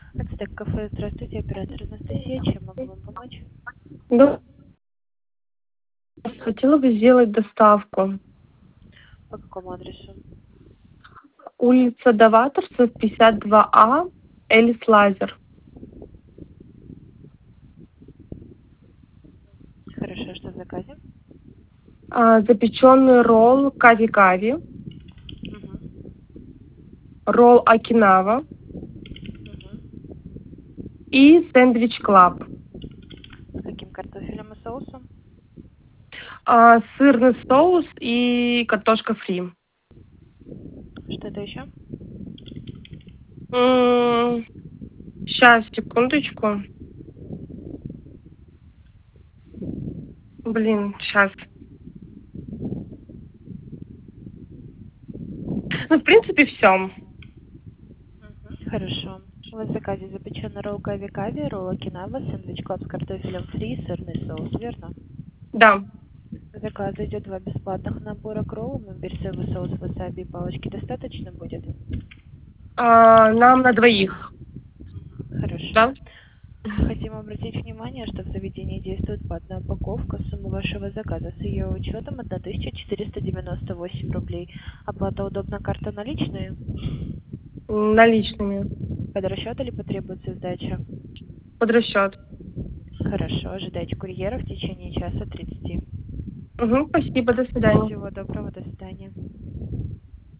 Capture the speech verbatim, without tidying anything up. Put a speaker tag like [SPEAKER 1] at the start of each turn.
[SPEAKER 1] Ацтек кафе, здравствуйте, оператор Анастасия, чем могу вам помочь?
[SPEAKER 2] Да, хотела бы сделать доставку.
[SPEAKER 1] По какому адресу?
[SPEAKER 2] Улица Даваторцев, пятьдесят два А, Элис Лазер.
[SPEAKER 1] Хорошо, что в заказе?
[SPEAKER 2] А, запеченный ролл Кави-Кави,
[SPEAKER 1] Угу.
[SPEAKER 2] ролл Окинава
[SPEAKER 1] Угу.
[SPEAKER 2] и сэндвич Клаб.
[SPEAKER 1] С каким картофелем и соусом?
[SPEAKER 2] А, сырный соус и картошка фри.
[SPEAKER 1] Что-то еще?
[SPEAKER 2] Сейчас, секундочку. Блин, сейчас. Ну, в принципе, все.
[SPEAKER 1] Угу. Хорошо. У вас в заказе запеченный ролл кави-кави, ролл окинава, сэндвич клаб с картофелем фри и сырный соус, верно?
[SPEAKER 2] Да.
[SPEAKER 1] К заказу идет два бесплатных набора к роллам, имбирь, соевый соус, васаби и палочки достаточно будет?
[SPEAKER 2] А, нам на двоих.
[SPEAKER 1] Хорошо.
[SPEAKER 2] Да?
[SPEAKER 1] Хотим обратить внимание, что в заведении действует платная упаковка. Сумма вашего заказа с ее учетом тысяча четыреста девяносто восемь рублей. Оплата удобна, карта наличные?
[SPEAKER 2] Наличными.
[SPEAKER 1] Под расчет или потребуется сдача?
[SPEAKER 2] Под расчет.
[SPEAKER 1] Хорошо, ожидайте курьера в течение часа тридцати.
[SPEAKER 2] Угу, спасибо, до свидания.
[SPEAKER 1] Всего доброго, до свидания.